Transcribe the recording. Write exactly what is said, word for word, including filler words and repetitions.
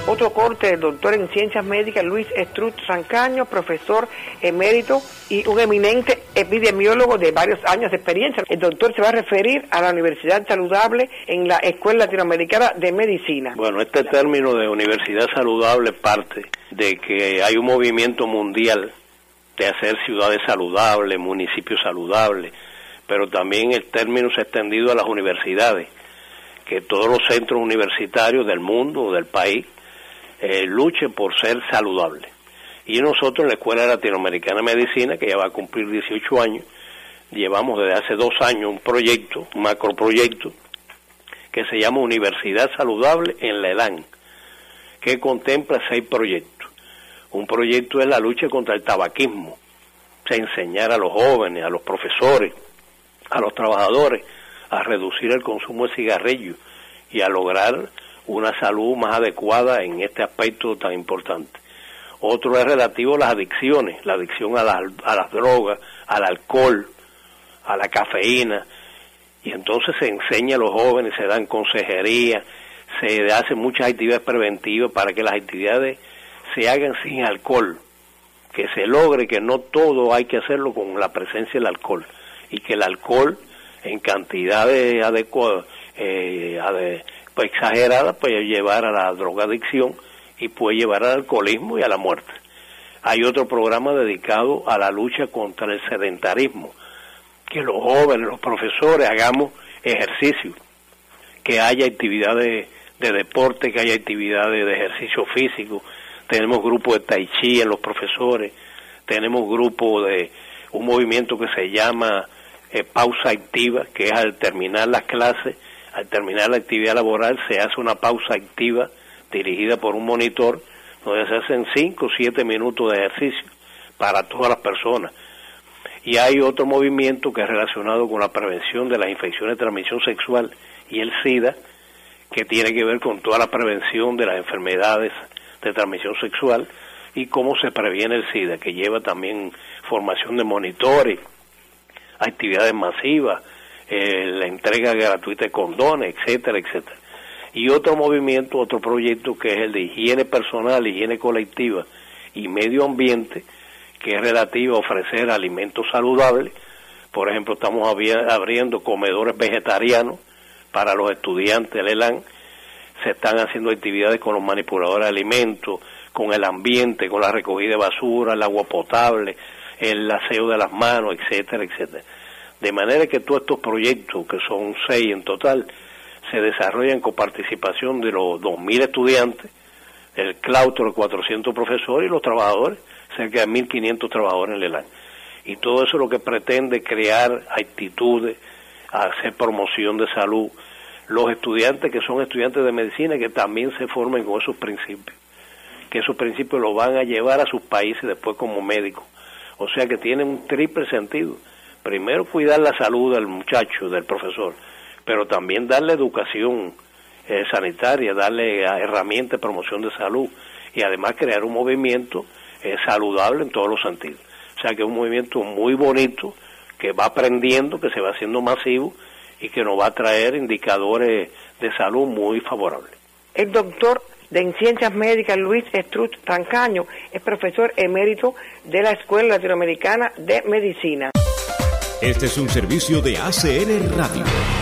Otro corte del doctor en Ciencias Médicas Luis Estruch Rancaño, profesor emérito y un eminente epidemiólogo de varios años de experiencia. El doctor se va a referir a la Universidad Saludable en la Escuela Latinoamericana de Medicina. Bueno, este término de Universidad Saludable parte de que hay un movimiento mundial de hacer ciudades saludables, municipios saludables, pero también el término se ha extendido a las universidades, que todos los centros universitarios del mundo o del país eh, luchen por ser saludables. Y nosotros en la Escuela Latinoamericana de Medicina, que ya va a cumplir dieciocho años, llevamos desde hace dos años un proyecto, un macroproyecto, que se llama Universidad Saludable en la ELAN, que contempla seis proyectos. Un proyecto es la lucha contra el tabaquismo, o sea, enseñar a los jóvenes, a los profesores, a los trabajadores, a reducir el consumo de cigarrillos y a lograr una salud más adecuada en este aspecto tan importante. Otro es relativo a las adicciones, la adicción a, la, a las drogas, al alcohol, a la cafeína, y entonces se enseña a los jóvenes, se dan consejería, se hacen muchas actividades preventivas para que las actividades se hagan sin alcohol, que se logre que no todo hay que hacerlo con la presencia del alcohol, y que el alcohol en cantidades adecuadas, eh, ade, pues exageradas, puede llevar a la drogadicción y puede llevar al alcoholismo y a la muerte. Hay otro programa dedicado a la lucha contra el sedentarismo, que los jóvenes, los profesores hagamos ejercicio, que haya actividades de deporte, que haya actividades de ejercicio físico. Tenemos grupos de tai chi en los profesores, tenemos grupos de un movimiento que se llama eh, pausa activa, que es al terminar las clases, al terminar la actividad laboral, se hace una pausa activa dirigida por un monitor, donde se hacen cinco o siete minutos de ejercicio para todas las personas. Y hay otro movimiento que es relacionado con la prevención de las infecciones de transmisión sexual y el SIDA, que tiene que ver con toda la prevención de las enfermedades de transmisión sexual y cómo se previene el SIDA, que lleva también formación de monitores, actividades masivas, eh, la entrega gratuita de condones, etcétera, etcétera. Y otro movimiento, otro proyecto que es el de higiene personal, higiene colectiva y medio ambiente, que es relativo a ofrecer alimentos saludables. Por ejemplo, estamos abriendo comedores vegetarianos para los estudiantes del ELAN. Se están haciendo actividades con los manipuladores de alimentos, con el ambiente, con la recogida de basura, el agua potable, el aseo de las manos, etcétera, etcétera. De manera que todos estos proyectos, que son seis en total, se desarrollan con participación de los dos mil estudiantes, el claustro de cuatrocientos profesores y los trabajadores, cerca de mil quinientos trabajadores en el ELAN. Y todo eso es lo que pretende crear actitudes, hacer promoción de salud. Los estudiantes que son estudiantes de medicina, que también se formen con esos principios, que esos principios los van a llevar a sus países después como médicos. O sea que tienen un triple sentido. Primero, cuidar la salud del muchacho, del profesor, pero también darle educación eh, sanitaria, darle herramientas de promoción de salud y además crear un movimiento eh, saludable en todos los sentidos. O sea que es un movimiento muy bonito, que va aprendiendo, que se va haciendo masivo y que nos va a traer indicadores de salud muy favorables. El doctor de Ciencias Médicas Luis Estruch Rancaño es profesor emérito de la Escuela Latinoamericana de Medicina. Este es un servicio de A C N Radio.